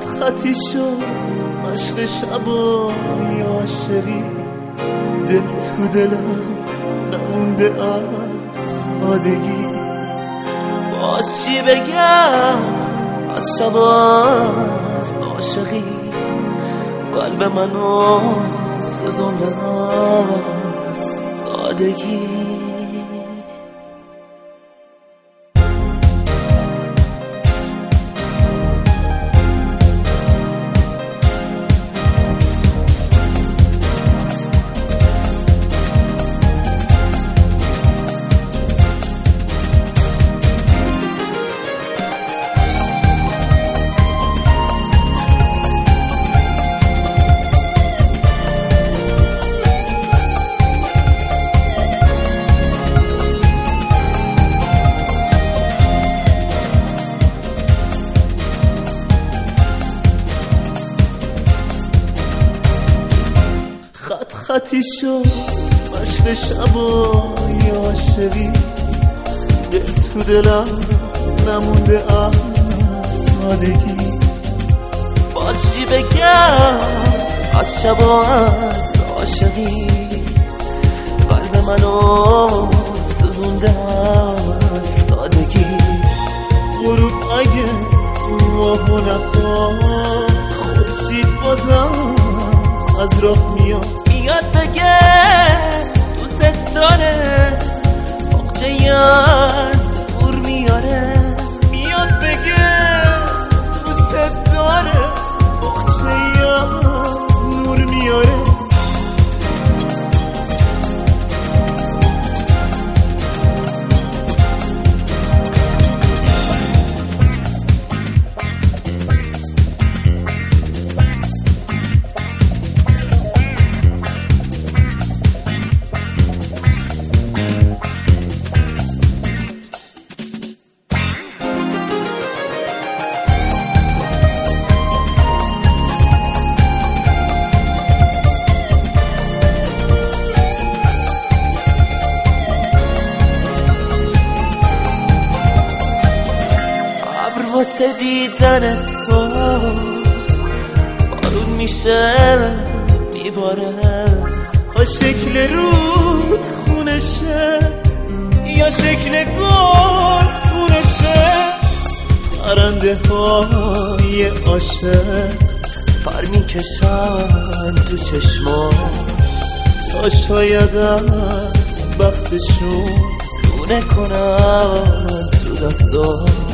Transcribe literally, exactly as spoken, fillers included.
خط خطی شد مشق شبای عاشقی، دل تو دلم نمونده از سادگی. باز چی بگم از شب از عاشقی، قلب منو سوزونده از سادگی. خط خطی شد مشق شبای عاشقی، دل تو دلم نمونده از سادگی. باز چی بگم از شب از عاشقی، قلب منو سوزونده از سادگی. غروب اگه ماهو نخواد، خورشید بازم از راه میاد میاد بگه دوست داره، باغچه‌ای از نور میاره. میاد بگه دوست داره، باغچه‌ای از نور میاره. واسه دیدن تو بارون میشه میباره، ها شکل رود خونشه یا شکل گل خونشه. پرنده های عاشق پر میکشن تو چشما، تا شاید از بختشون لونه کنن تو دستا.